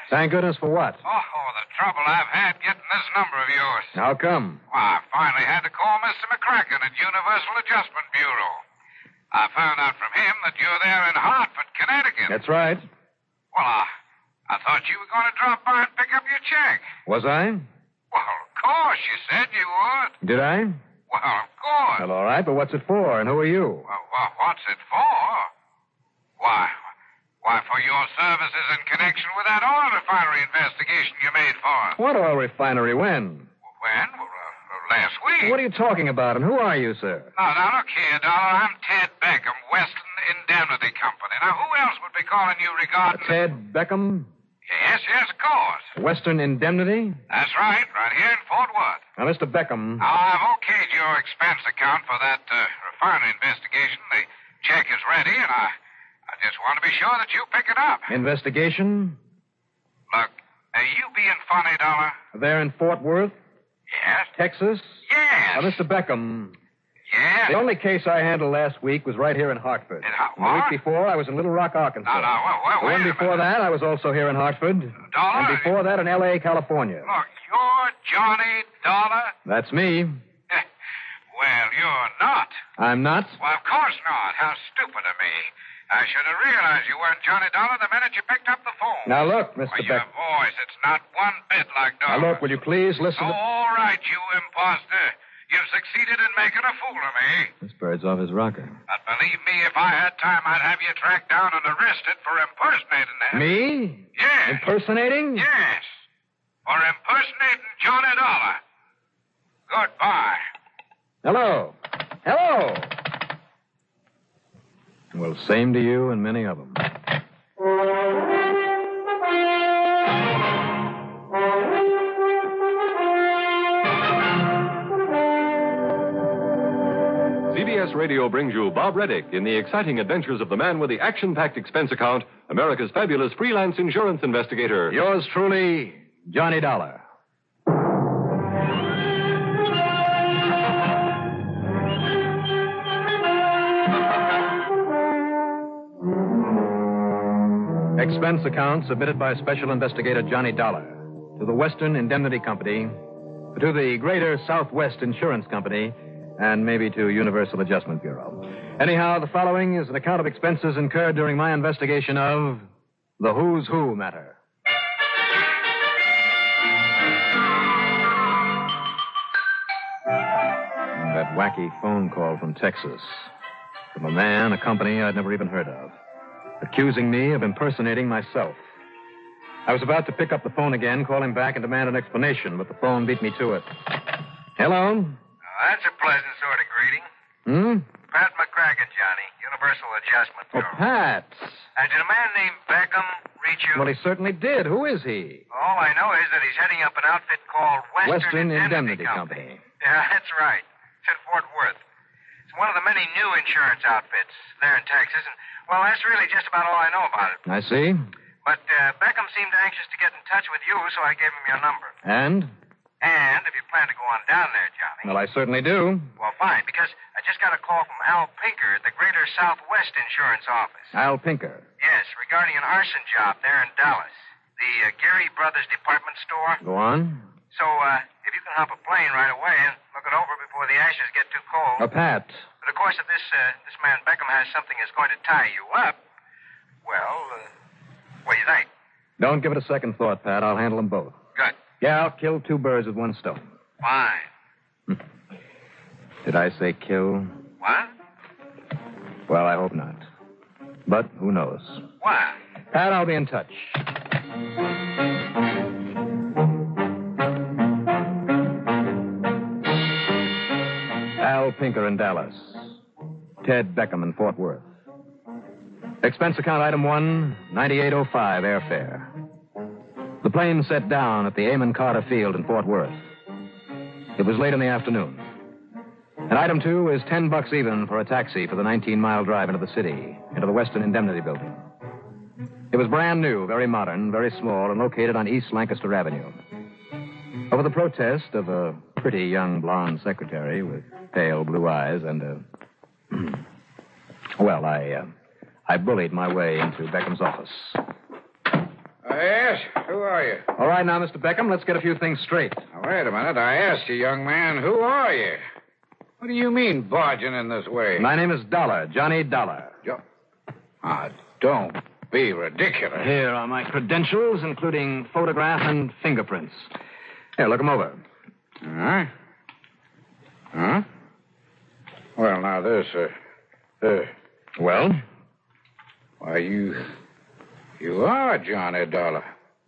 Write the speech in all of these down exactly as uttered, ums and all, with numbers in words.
Thank goodness for what? Oh, the trouble I've had getting this number of yours. How come? Well, I finally had to call Mister McCracken at Universal Adjustment Bureau. I found out from him that you're there in Hartford, Connecticut. That's right. Well, I, I thought you were going to drop by and pick up your check. Was I? Well, of course, you said you would. Did I? Well, of course. Well, all right, but what's it for, and who are you? Well, well, what's it for? Why, why, for your services in connection with that oil refinery investigation you made for us. What oil refinery? When? When? Well, uh, last week. What are you talking about, and who are you, sir? Now, now, look here, Dollar. I'm Ted Beckham, Western Indemnity Company. Now, who else would be calling you regarding... Uh, Ted Beckham? Yes, yes, of course. Western Indemnity? That's right, right here in Fort Worth. Now, Mister Beckham... Now, I've okayed your expense account for that uh, refinery investigation. The check is ready, and I, I just want to be sure that you pick it up. Investigation? Look, are you being funny, Dollar? There in Fort Worth? Yes. Texas? Yes. Now, Mister Beckham... Yes. The only case I handled last week was right here in Hartford. In Har- And the what? week before, I was in Little Rock, Arkansas. No, no, well, well, The wait one a before minute. that, I was also here in Hartford. Dollar? And before that, in L A, California. Look, you're Johnny Dollar? That's me. Well, you're not. I'm not. Well, of course not. How stupid of me. I should have realized you weren't Johnny Dollar the minute you picked up the phone. Now, look, Mister Well, your Beck. voice, it's not one bit like Now, Dollar. look, will you please listen Oh, to... all right, you imposter. You've succeeded in making a fool of me. This bird's off his rocker. But believe me, if I had time, I'd have you tracked down and arrested for impersonating him. Me? Yes. Impersonating? Yes. For impersonating Johnny Dollar. Goodbye. Hello. Hello. Well, same to you and many of them. C B S Radio brings you Bob Reddick in the exciting adventures of the man with the action-packed expense account, America's fabulous freelance insurance investigator. Yours truly, Johnny Dollar. Expense account submitted by Special Investigator Johnny Dollar to the Western Indemnity Company, to the Greater Southwest Insurance Company, and maybe to Universal Adjustment Bureau. Anyhow, the following is an account of expenses incurred during my investigation of the Who's Who matter. That wacky phone call from Texas. From a man, a company I'd never even heard of, accusing me of impersonating myself. I was about to pick up the phone again, call him back, and demand an explanation, but the phone beat me to it. Hello? Oh, that's a pleasant sort of greeting. Hmm? Pat McCracken, Johnny, Universal Adjustment Oh, Bureau. Pat. Uh, did a man named Beckham reach you? Well, he certainly did. Who is he? All I know is that he's heading up an outfit called Western, Western Indemnity, Indemnity Company. Yeah, that's right. It's in Fort Worth. It's one of the many new insurance outfits there in Texas, and, well, that's really just about all I know about it. I see. But uh, Beckham seemed anxious to get in touch with you, so I gave him your number. And? And if you plan to go on down there, Johnny. Well, I certainly do. Well, fine, because I just got a call from Al Pinker at the Greater Southwest Insurance Office. Al Pinker. Yes, regarding an arson job there in Dallas. The uh, Gary Brothers department store. Go on. So, uh, if you can hop a plane right away and look it over before the ashes get too cold. Uh, Pat. But, of course, if this uh, this man Beckham has something that's going to tie you up, well, uh, what do you think? Don't give it a second thought, Pat. I'll handle them both. Good. Yeah, I'll kill two birds with one stone. Fine. Did I say kill? What? Well, I hope not. But who knows? What? Pat, I'll be in touch. Al Pinker in Dallas. Ted Beckham in Fort Worth. Expense account item one, ninety-eight oh five airfare. The plane set down at the Amon Carter Field in Fort Worth. It was late in the afternoon. And item two is ten bucks even for a taxi for the nineteen-mile drive into the city, into the Western Indemnity Building. It was brand new, very modern, very small, and located on East Lancaster Avenue. Over the protest of a pretty young blonde secretary with pale blue eyes and a... well, I, uh, I bullied my way into Beckham's office. Uh, yes? Who are you? All right, now, Mister Beckham, let's get a few things straight. Now, wait a minute. I asked you, young man, who are you? What do you mean barging in this way? My name is Dollar, Johnny Dollar. Jo- ah, don't be ridiculous. Here are my credentials, including photograph and fingerprints. Here, look them over. Huh? Huh? Well, now, this, uh, uh, Well? why, you, you are Johnny Dollar.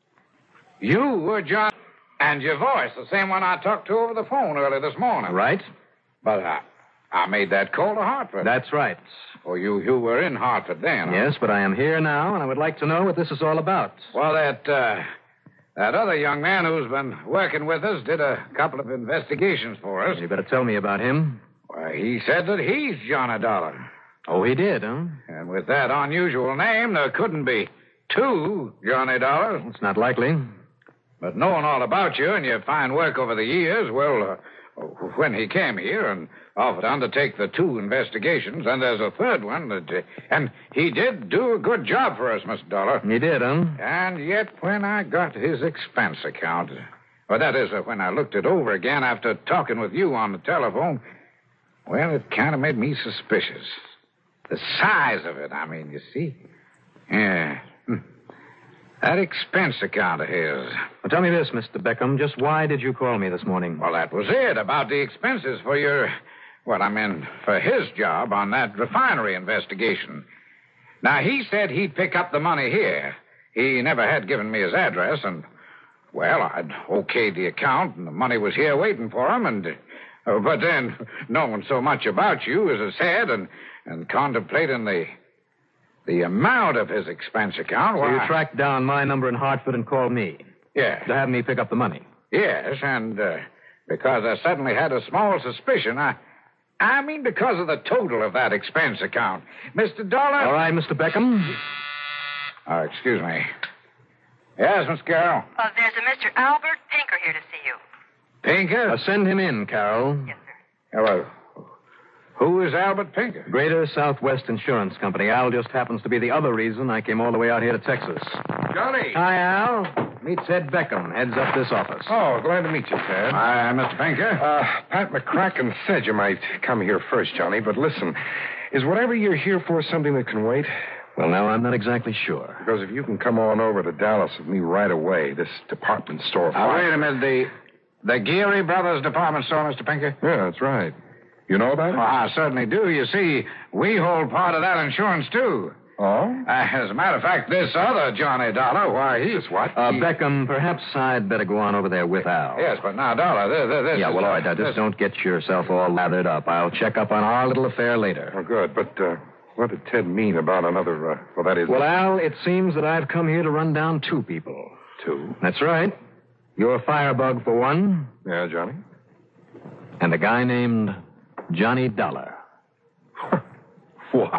You were John, and your voice, the same one I talked to over the phone early this morning. Right? But I, I made that call to Hartford. That's right. Oh, you, you were in Hartford then. huh? Yes, but I am here now, and I would like to know what this is all about. Well, that, uh, that other young man who's been working with us did a couple of investigations for us. You better tell me about him. Why, he said that he's Johnny Dollar. Oh, he did, huh? And with that unusual name, there couldn't be two Johnny Dollars. It's not likely. But knowing all about you and your fine work over the years, well, uh, when he came here and offered to undertake the two investigations, and there's a third one, that, uh, and he did do a good job for us, Mister Dollar. He did, huh? And yet, when I got his expense account, well, that is, uh, when I looked it over again after talking with you on the telephone, well, it kind of made me suspicious. The size of it, I mean, you see. Yeah. Hmm. That expense account of his. Well, tell me this, Mister Beckham. Just why did you call me this morning? Well, that was it, about the expenses for your... Well, I mean, for his job on that refinery investigation. Now, he said he'd pick up the money here. He never had given me his address, and, well, I'd okayed the account, and the money was here waiting for him, and... Uh, but then, knowing so much about you, as I said, and, and contemplating the... the amount of his expense account, So why... you tracked down my number in Hartford and called me Yeah. to have me pick up the money. Yes, and uh, because I suddenly had a small suspicion, I... I mean because of the total of that expense account. Mister Dollar... All right, Mister Beckham. Oh, excuse me. Yes, Miss Carroll. Uh, there's a Mister Albert Pinker here to see you. Pinker? Uh, send him in, Carol. Yes, sir. Hello. Who is Albert Pinker? Greater Southwest Insurance Company. Al just happens to be the other reason I came all the way out here to Texas. Johnny. Hi, Al. Meet Ted Beckham, heads up this office. Oh, glad to meet you, Ted. Hi, Mister Pinker. Uh, Pat McCracken said you might come here first, Johnny, but listen, is whatever you're here for something that can wait? Well, now, I'm not exactly sure. Because if you can come on over to Dallas with me right away, this department store... Now, wait a minute. The, the Geary Brothers department store, Mister Pinker? Yeah, that's right. You know about it? Well, I certainly do. You see, we hold part of that insurance, too. Oh? Uh, as a matter of fact, this other Johnny Dollar, why, he's what? Uh, He- Beckham, perhaps I'd better go on over there with Al. Yes, but now, Dollar, this, this Yeah, is, well, all right. Now, this- just don't get yourself all lathered up. I'll check up on our little affair later. Oh, good. But uh, what did Ted mean about another... Uh, well, that is... Well, Al, it seems that I've come here to run down two people. Two? That's right. Your firebug for one, Yeah, Johnny? and a guy named Johnny Dollar. What?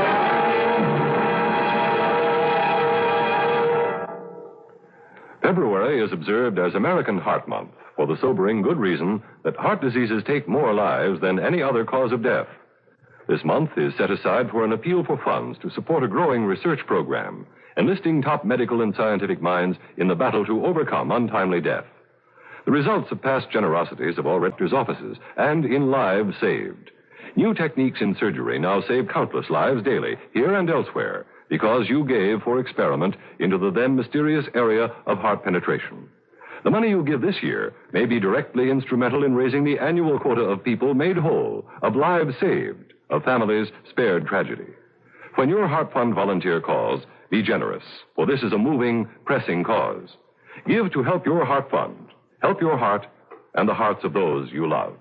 February is observed as American Heart Month for the sobering good reason that heart diseases take more lives than any other cause of death. This month is set aside for an appeal for funds to support a growing research program, enlisting top medical and scientific minds in the battle to overcome untimely death. The results of past generosities of all rectors' offices and in lives saved. New techniques in surgery now save countless lives daily, here and elsewhere, because you gave for experiment into the then mysterious area of heart penetration. The money you give this year may be directly instrumental in raising the annual quota of people made whole, of lives saved, of families spared tragedy. When your Heart Fund volunteer calls, be generous, for this is a moving, pressing cause. Give to help your Heart Fund. Help your heart and the hearts of those you love.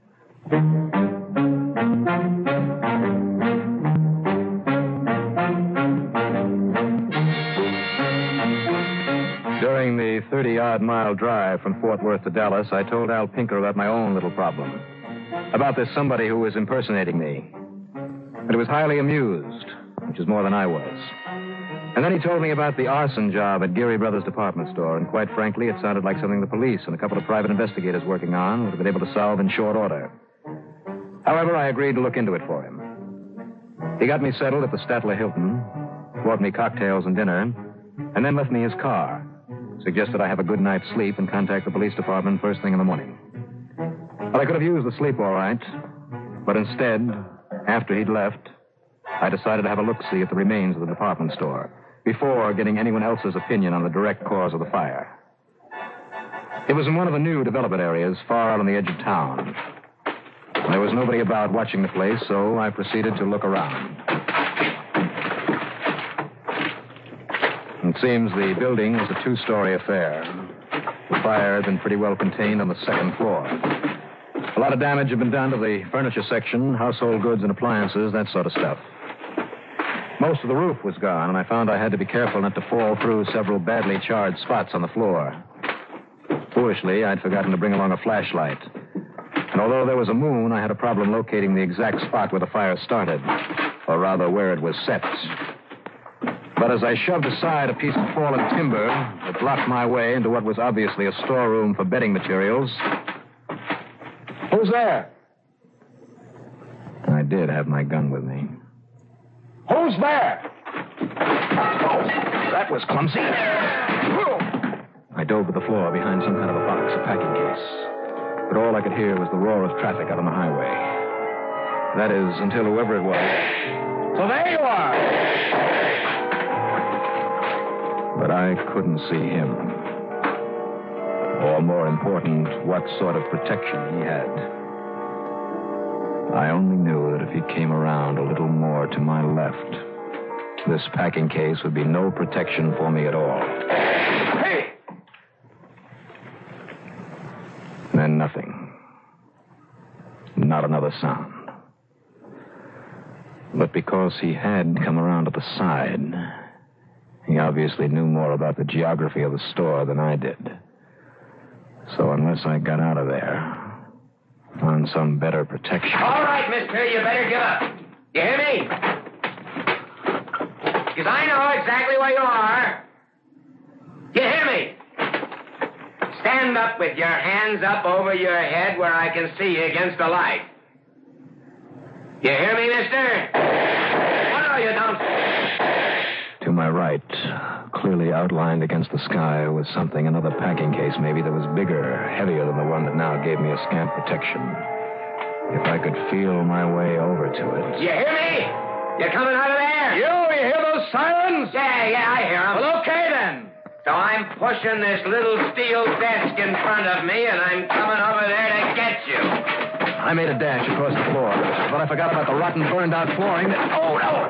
During the thirty-odd mile drive from Fort Worth to Dallas, I told Al Pinker about my own little problem. About this somebody who was impersonating me. But he was highly amused, which is more than I was. And then he told me about the arson job at Geary Brothers department store, and quite frankly, it sounded like something the police and a couple of private investigators working on would have been able to solve in short order. However, I agreed to look into it for him. He got me settled at the Statler Hilton, brought me cocktails and dinner, and then left me his car. Suggested I have a good night's sleep and contact the police department first thing in the morning. Well, I could have used the sleep all right, but instead, after he'd left, I decided to have a look-see at the remains of the department store before getting anyone else's opinion on the direct cause of the fire. It was in one of the new development areas far out on the edge of town. There was nobody about watching the place, so I proceeded to look around. It seems the building was a two-story affair. The fire had been pretty well contained on the second floor. A lot of damage had been done to the furniture section, household goods and appliances, that sort of stuff. Most of the roof was gone, and I found I had to be careful not to fall through several badly charred spots on the floor. Foolishly, I'd forgotten to bring along a flashlight. And although there was a moon, I had a problem locating the exact spot where the fire started, or rather where it was set. But as I shoved aside a piece of fallen timber that blocked my way into what was obviously a storeroom for bedding materials... Who's there? I did have my gun with me. Who's there? Oh, that was clumsy. I dove to the floor behind some kind of a box, a packing case. But all I could hear was the roar of traffic out on the highway. That is, until whoever it was... So there you are! But I couldn't see him. Or, more important, what sort of protection he had. I only knew that if he came around a little more to my left, this packing case would be no protection for me at all. Hey! Then nothing. Not another sound. But because he had come around to the side, he obviously knew more about the geography of the store than I did. So unless I got out of there, found some better protection... All right, mister, you better give up. You hear me? Because I know exactly where you are. You hear me? Stand up with your hands up over your head where I can see you against the light. You hear me, mister? What are you, don't... To my right, clearly outlined against the sky, was something, another packing case maybe, that was bigger, heavier than the one that now gave me a scant protection. If I could feel my way over to it... You hear me? You're coming out of there? You, you hear those sirens? Yeah, yeah, I hear them. Well, okay then. So I'm pushing this little steel desk in front of me, and I'm coming over there to get you. I made a dash across the floor, but I forgot about the rotten, burned-out flooring that... Oh, no!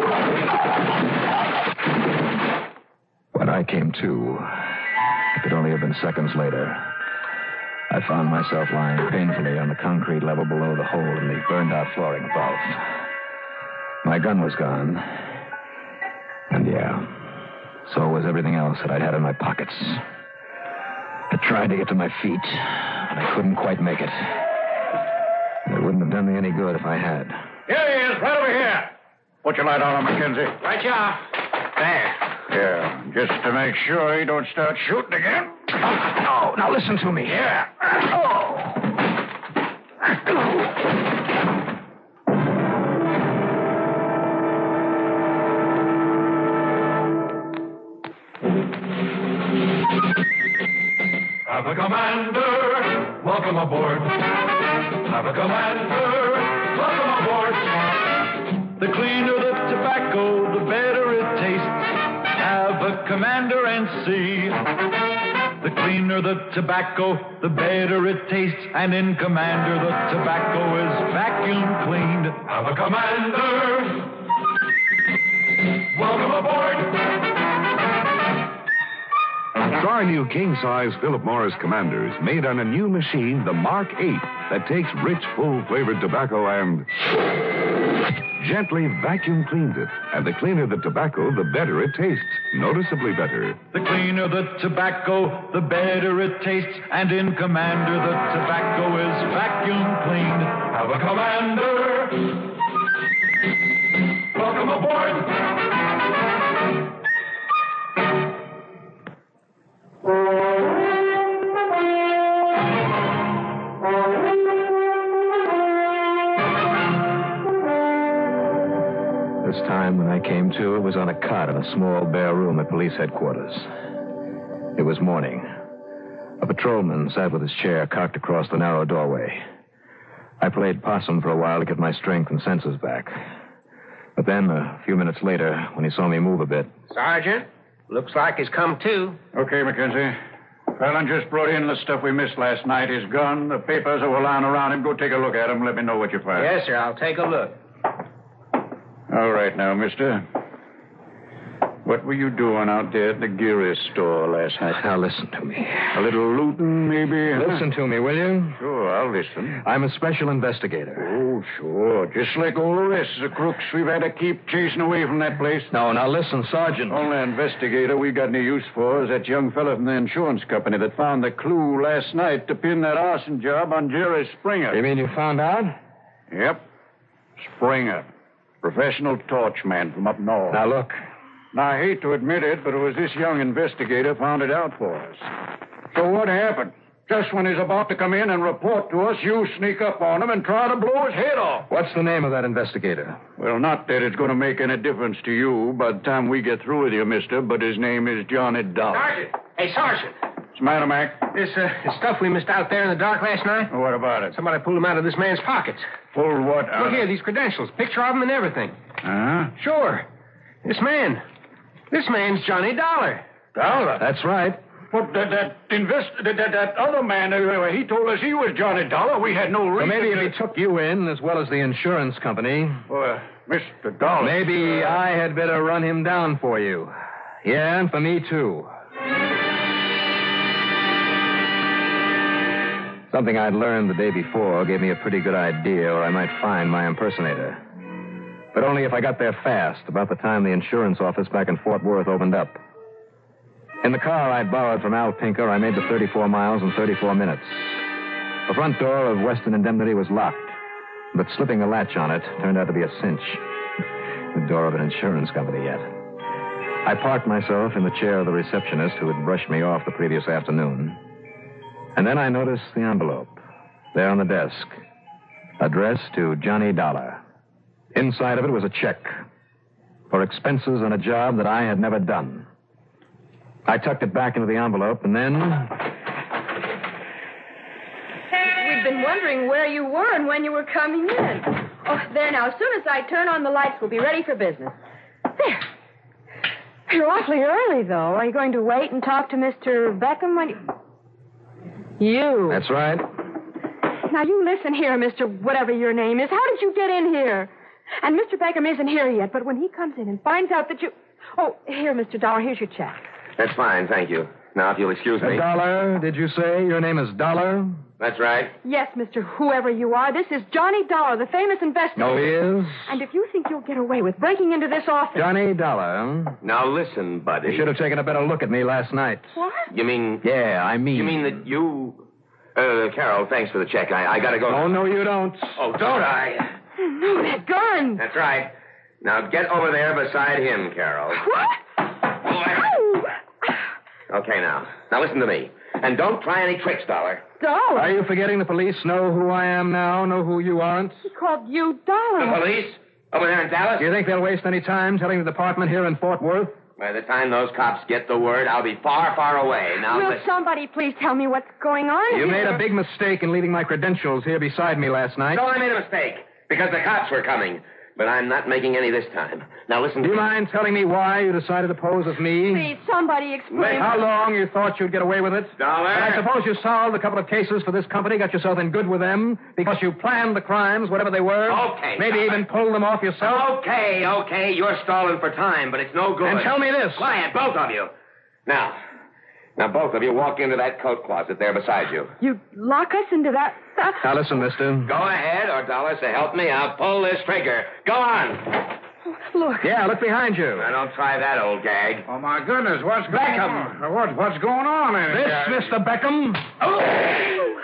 When I came to, it could only have been seconds later, I found myself lying painfully on the concrete level below the hole in the burned-out flooring above. My gun was gone. And yeah, so was everything else that I'd had in my pockets. I tried to get to my feet, but I couldn't quite make it. It wouldn't have done me any good if I had. Here he is, right over here. Put your light on him, Mackenzie. Right, you are. There. Yeah, just to make sure he don't start shooting again. Oh, now listen to me. Yeah. Oh. Have a commander, welcome aboard. Have a commander, welcome aboard. The cleaner the tobacco, the better it tastes. Have a commander and see. The cleaner the tobacco, the better it tastes. And in Commander, the tobacco is vacuum cleaned. Have a commander, welcome aboard. Try new king-size Philip Morris Commanders made on a new machine, the Mark eight, that takes rich, full-flavored tobacco and gently vacuum cleans it. And the cleaner the tobacco, the better it tastes. Noticeably better. The cleaner the tobacco, the better it tastes. And in Commander, the tobacco is vacuum cleaned. Have a commander, welcome aboard. This time when I came to, it was on a cot in a small, bare room at police headquarters. It was morning. A patrolman sat with his chair cocked across the narrow doorway. I played possum for a while to get my strength and senses back. But then, a few minutes later, when he saw me move a bit... Sergeant, looks like he's come to. Okay, Mackenzie. Fallon just brought in the stuff we missed last night. His gun, the papers that were lying around him. Go take a look at them. Let me know what you find. Yes, sir. I'll take a look. All right now, mister. What were you doing out there at the Geary store last night? Now, listen to me. A little looting, maybe? Huh? Listen to me, will you? Sure, I'll listen. I'm a special investigator. Oh, sure. Just like all the rest of the crooks we've had to keep chasing away from that place. No, now listen, Sergeant. Only investigator we got any use for is that young fella from the insurance company that found the clue last night to pin that arson job on Jerry Springer. You mean you found out? Yep. Springer. Professional torchman from up north. Now, look. Now, I hate to admit it, but it was this young investigator found it out for us. So what happened? Just when he's about to come in and report to us, you sneak up on him and try to blow his head off. What's the name of that investigator? Well, not that it's going to make any difference to you by the time we get through with you, mister, but his name is Johnny Dollar. Sergeant! Hey, Sergeant! What's the matter, Mac? This, uh, this stuff we missed out there in the dark last night? What about it? Somebody pulled them out of this man's pockets. Pulled what out? Look here, these credentials. Picture of them and everything. Huh? Sure. This man. This man's Johnny Dollar. Dollar? That's right. But that that, invest, that, that, that other man, uh, he told us he was Johnny Dollar. We had no reason Well, maybe to... if he took you in, as well as the insurance company... Well, Mister Dollar... Maybe uh... I had better run him down for you. Yeah, and for me, too. Something I'd learned the day before gave me a pretty good idea where I might find my impersonator. But only if I got there fast, about the time the insurance office back in Fort Worth opened up. In the car I'd borrowed from Al Pinker, I made the thirty-four miles in thirty-four minutes. The front door of Western Indemnity was locked, but slipping a latch on it turned out to be a cinch. The door of an insurance company yet. I parked myself in the chair of the receptionist who had brushed me off the previous afternoon. And then I noticed the envelope, there on the desk, addressed to Johnny Dollar. Inside of it was a check for expenses on a job that I had never done. I tucked it back into the envelope, and then... We've been wondering where you were and when you were coming in. Oh, there now. As soon as I turn on the lights, we'll be ready for business. There. You're awfully early, though. Are you going to wait and talk to Mister Beckham when you... You. That's right. Now, you listen here, Mister Whatever your name is. How did you get in here? And Mister Beckham isn't here yet, but when he comes in and finds out that you... Oh, here, Mister Dollar, here's your check. That's fine, thank you. Now, if you'll excuse me. Dollar, did you say? Your name is Dollar? That's right. Yes, Mister Whoever you are, this is Johnny Dollar, the famous investigator. No, he is? And if you think you'll get away with breaking into this office... Johnny Dollar, huh? Now, listen, buddy. You should have taken a better look at me last night. What? You mean... Yeah, I mean... You mean that you... Uh, Carol, thanks for the check. I, I gotta go... Oh, no, you don't. Oh, don't I? No, that gun. That's right. Now, get over there beside him, Carol. What? Oh, okay, now. Now, listen to me. And don't try any tricks, Dollar. Dollar? Are you forgetting the police know who I am now, know who you aren't? He called you Dollar. The police? Over there in Dallas? Do you think they'll waste any time telling the department here in Fort Worth? By the time those cops get the word, I'll be far, far away. Now, Will listen. somebody please tell me what's going on You here? made a big mistake in leaving my credentials here beside me last night. So I made a mistake, because the cops were coming. But I'm not making any this time. Now, listen Do to you me. mind telling me why you decided to pose as me? Please, somebody explain. How long you thought you'd get away with it? Dollar. And I suppose you solved a couple of cases for this company, got yourself in good with them, because you planned the crimes, whatever they were. Okay, Maybe Dollar. even pulled them off yourself. Okay, okay, you're stalling for time, but it's no good. And tell me this. Quiet, both of you. Now, now both of you walk into that coat closet there beside you. You lock us into that... that... Now listen, mister. Go ahead, or Dollar, so help me, I'll pull this trigger. Go on. Look. Yeah, look behind you. Now, don't try that, old gag. Oh, my goodness, what's going Beckham. on? What, what's going on in This, here? Mister Beckham. Oh.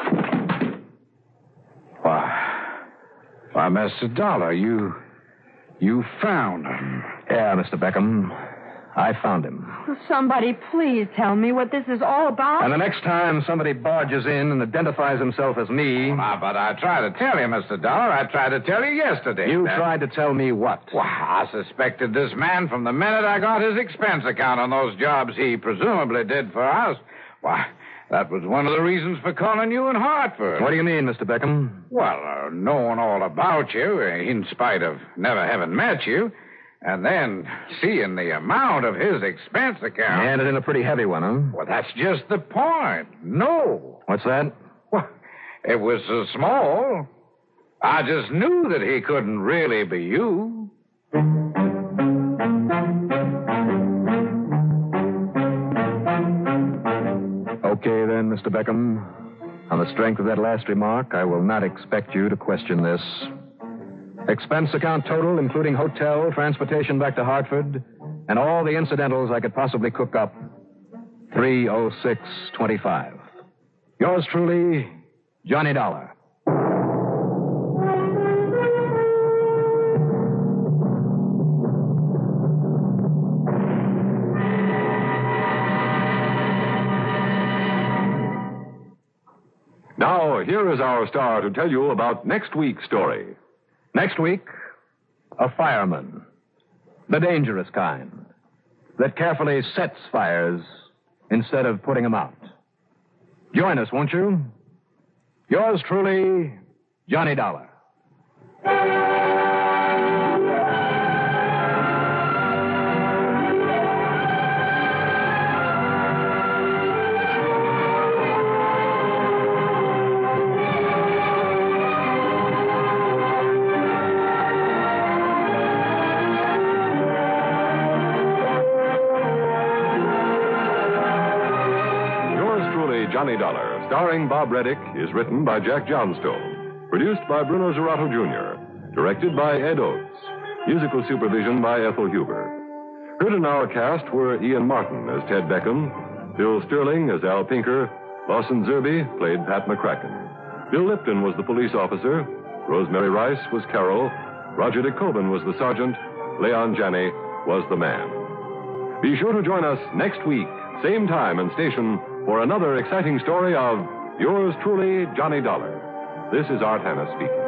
Why, why, Mister Dollar, you... you found him. Yeah, Mister Beckham. I found him. Somebody please tell me what this is all about. And the next time somebody barges in and identifies himself as me... Well, now, but I tried to tell you, Mister Dollar. I tried to tell you yesterday. You that... tried to tell me what? Well, I suspected this man from the minute I got his expense account on those jobs he presumably did for us. Why, that was one of the reasons for calling you in Hartford. What do you mean, Mister Beckham? Well, uh, knowing all about you, uh, in spite of never having met you, and then seeing the amount of his expense account. And it in a pretty heavy one, huh? Well, that's just the point. No. What's that? Well, it was so small. I just knew that he couldn't really be you. Okay, then, Mister Beckham. On the strength of that last remark, I will not expect you to question this. Expense account total, including hotel, transportation back to Hartford, and all the incidentals I could possibly cook up, three oh six twenty-five. Yours truly, Johnny Dollar. Now, here is our star to tell you about next week's story. Next week, a fireman. The dangerous kind. That carefully sets fires instead of putting them out. Join us, won't you? Yours truly, Johnny Dollar. Johnny Dollar, starring Bob Reddick, is written by Jack Johnstone. Produced by Bruno Zerato Junior Directed by Ed Oates. Musical supervision by Ethel Huber. Heard in our cast were Ian Martin as Ted Beckham, Bill Sterling as Al Pinker, Lawson Zerby played Pat McCracken. Bill Lipton was the police officer, Rosemary Rice was Carol, Roger DeCoben was the sergeant, Leon Janney was the man. Be sure to join us next week, same time and station, for another exciting story of yours truly, Johnny Dollar. This is Art Hanna speaking.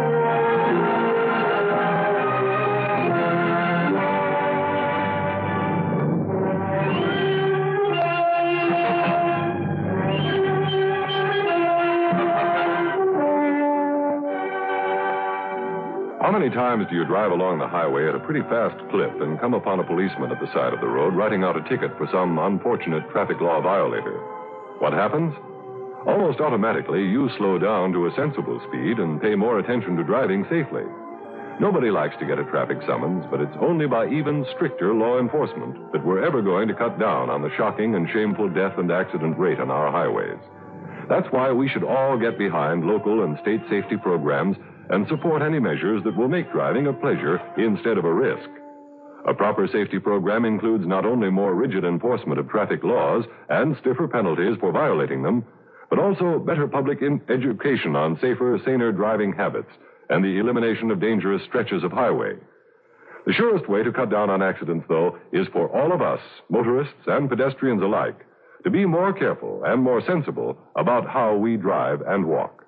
How many times do you drive along the highway at a pretty fast clip and come upon a policeman at the side of the road writing out a ticket for some unfortunate traffic law violator? What happens? Almost automatically, you slow down to a sensible speed and pay more attention to driving safely. Nobody likes to get a traffic summons, but it's only by even stricter law enforcement that we're ever going to cut down on the shocking and shameful death and accident rate on our highways. That's why we should all get behind local and state safety programs and support any measures that will make driving a pleasure instead of a risk. A proper safety program includes not only more rigid enforcement of traffic laws and stiffer penalties for violating them, but also better public in- education on safer, saner driving habits and the elimination of dangerous stretches of highway. The surest way to cut down on accidents, though, is for all of us, motorists and pedestrians alike, to be more careful and more sensible about how we drive and walk.